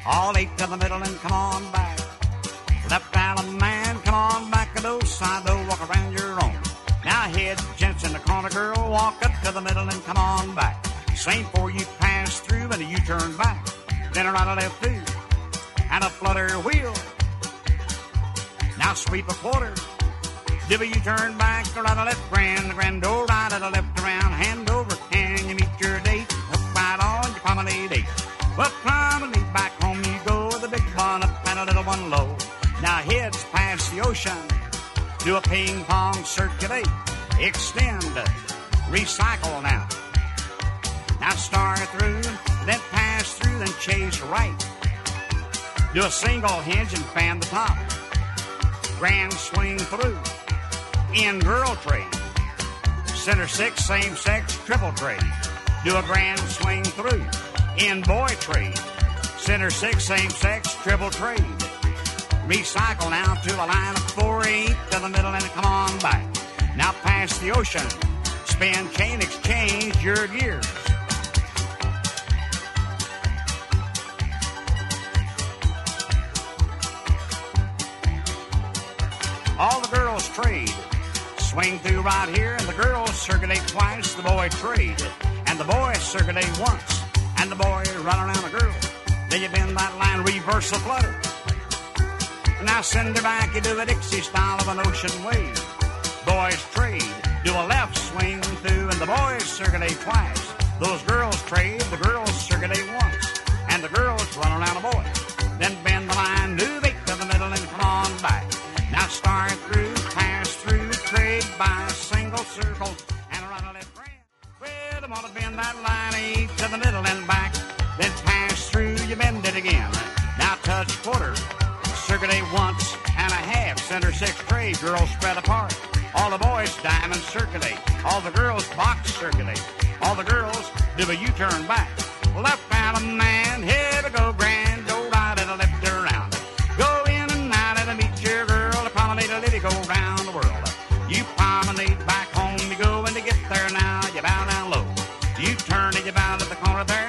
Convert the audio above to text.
All eight to the middle and come on back. Left out a man, come on back to those side, though, walk around your own. Now head, gents in the corner, girl, walk up to the middle and come on back. Same for you pass through and you turn back. Then a right, a left, two, and a flutter wheel. Now sweep a quarter. Do you turn back, or right, a left, grand, oh, right, a left, around, hand over, can you meet your date? Hook right on your promenade eight. Well, promenade back home you go, with a big one up and a little one low. Now heads past the ocean, do a ping pong circulate, extend, recycle now. Now start through, then pass through, then chase right. Do a single hinge and fan the top. Grand swing through, in girl trade. Center six, same sex, triple trade. Do a grand swing through, in boy trade. Center six, same sex, triple trade. Recycle now to a line of 4-8 to the middle and come on back. Now past the ocean, spin, chain, exchange your gears. All the girls trade. Swing through right here, and the girls circulate twice, the boy trade. And the boys circulate once, and the boys run around the girl. Then you bend that line, reverse the flutter. Now send her back, you do a Dixie style of an ocean wave. Boys trade, do a left swing through, and the boys circulate twice. Those girls trade, the girls circulate once, and the girls run around the boys. Then bend the line, move eight to the middle, and come on back. Now start through, pass through, trade by a single circle, and run a left grand. Well, I'm gonna bend that line eight to the middle and back. Then pass through, you bend it again. Now touch quarter. Circulate once and a half, center six trade, girls spread apart. All the boys diamond circulate, all the girls box circulate. All the girls do a U-turn back. Left out a man, here we go, grand, go right and a left around. Go in and out and meet your girl, a promenade, a lady, go round the world. You promenade back home, you go, and to get there now, you bow down low. You turn and you bow to the corner there.